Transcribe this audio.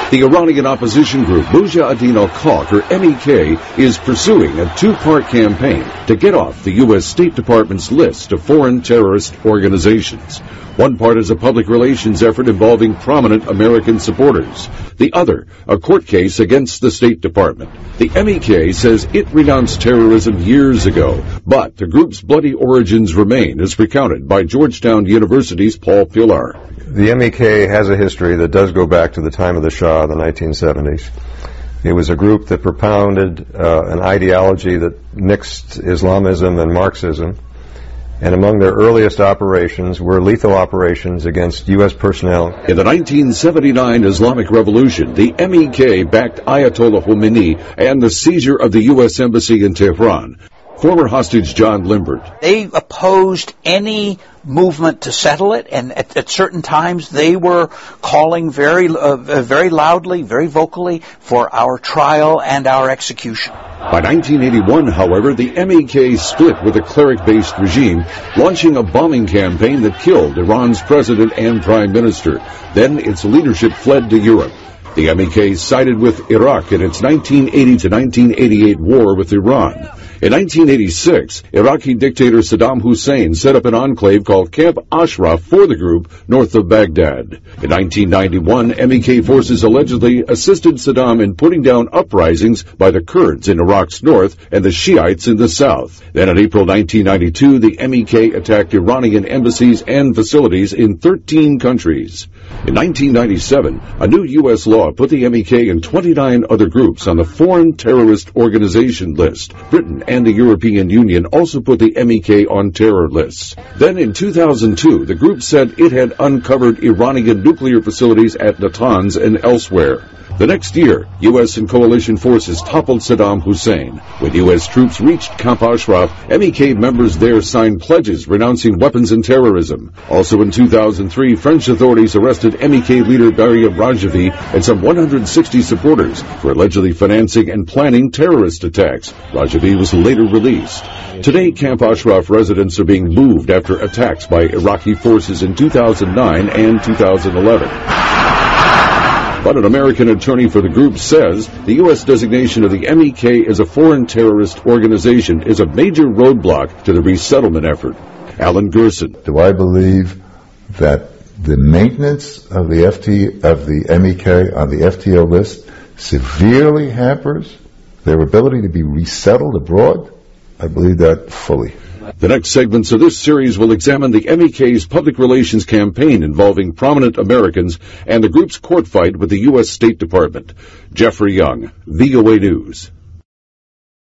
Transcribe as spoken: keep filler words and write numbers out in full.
The Iranian opposition group Mujahideen al-Haq, or M E K, is pursuing a two-part campaign to get off the U S State Department's list of foreign terrorist organizations. One part is a public relations effort involving prominent American supporters. The other, a court case against the State Department. The M E K says it renounced terrorism years ago, but the group's bloody origins remain, as recounted by Georgetown University's Paul Pillar. The M E K has a history that does go back to the time of the Shah, the nineteen seventies. It was a group that propounded uh, an ideology that mixed Islamism and Marxism, and among their earliest operations were lethal operations against U S personnel. In the nineteen seventy-nine Islamic Revolution, the M E K backed Ayatollah Khomeini and the seizure of the U S Embassy in Tehran. Former hostage John Limbert. They opposed any movement to settle it, and at, at certain times they were calling very, uh, very loudly, very vocally for our trial and our execution. By nineteen eighty-one, however, the M E K split with a cleric-based regime, launching a bombing campaign that killed Iran's president and prime minister. Then its leadership fled to Europe. The M E K sided with Iraq in its nineteen eighty to nineteen eighty-eight war with Iran. In nineteen eighty-six, Iraqi dictator Saddam Hussein set up an enclave called Camp Ashraf for the group north of Baghdad. In nineteen ninety-one, M E K forces allegedly assisted Saddam in putting down uprisings by the Kurds in Iraq's north and the Shiites in the south. Then in April nineteen ninety-two, the M E K attacked Iranian embassies and facilities in thirteen countries. In nineteen ninety-seven, a new U S law put the M E K and twenty-nine other groups on the Foreign Terrorist Organization list. Britain and the European Union also put the M E K on terror lists. Then in two thousand two, the group said it had uncovered Iranian nuclear facilities at Natanz and elsewhere. The next year, U S and coalition forces toppled Saddam Hussein. When U S troops reached Camp Ashraf, M E K members there signed pledges renouncing weapons and terrorism. Also in two thousand three, French authorities arrested M E K leader Baria Rajavi and some one hundred sixty supporters for allegedly financing and planning terrorist attacks. Rajavi was later released. Today, Camp Ashraf residents are being moved after attacks by Iraqi forces in two thousand nine and two thousand eleven. But an American attorney for the group says the U S designation of the M E K as a foreign terrorist organization is a major roadblock to the resettlement effort. Alan Gerson. Do I believe that the maintenance of the F T of the M E K on the F T O list severely hampers their ability to be resettled abroad? I believe that fully. The next segments of this series will examine the M E K's public relations campaign involving prominent Americans and the group's court fight with the U S State Department. Jeffrey Young, V O A News.